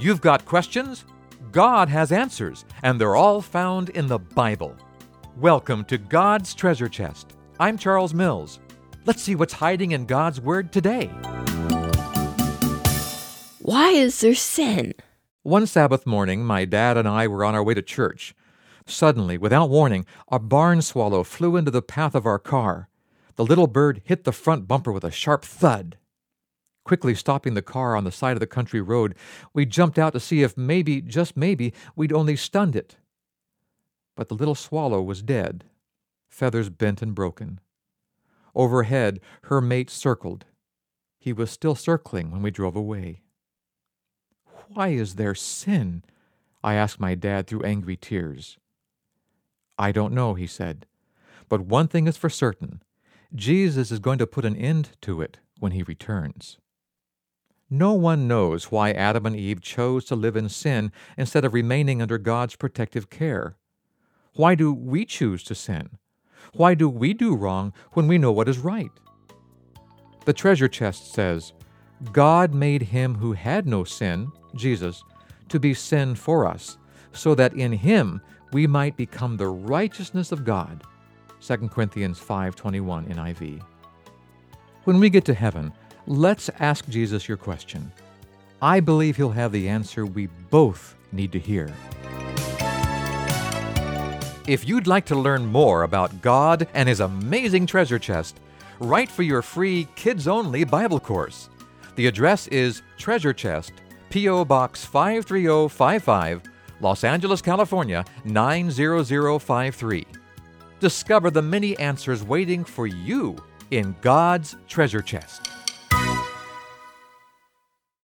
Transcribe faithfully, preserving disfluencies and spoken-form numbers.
You've got questions? God has answers, and they're all found in the Bible. Welcome to God's Treasure Chest. I'm Charles Mills. Let's see what's hiding in God's Word today. Why is there sin? One Sabbath morning, my dad and I were on our way to church. Suddenly, without warning, a barn swallow flew into the path of our car. The little bird hit the front bumper with a sharp thud. Quickly stopping the car on the side of the country road, we jumped out to see if maybe, just maybe, we'd only stunned it. But the little swallow was dead, feathers bent and broken. Overhead, her mate circled. He was still circling when we drove away. Why is there sin? I asked my dad through angry tears. I don't know, he said. But one thing is for certain. Jesus is going to put an end to it when he returns. No one knows why Adam and Eve chose to live in sin instead of remaining under God's protective care. Why do we choose to sin? Why do we do wrong when we know what is right? The treasure chest says, God made him who had no sin, Jesus, to be sin for us, so that in him we might become the righteousness of God. Second Corinthians five twenty-one N I V. When we get to heaven, let's ask Jesus your question. I believe he'll have the answer we both need to hear. If you'd like to learn more about God and his amazing treasure chest, write for your free kids-only Bible course. The address is Treasure Chest, P O. Box five three zero five five, Los Angeles, California, nine zero zero five three. Discover the many answers waiting for you in God's treasure chest.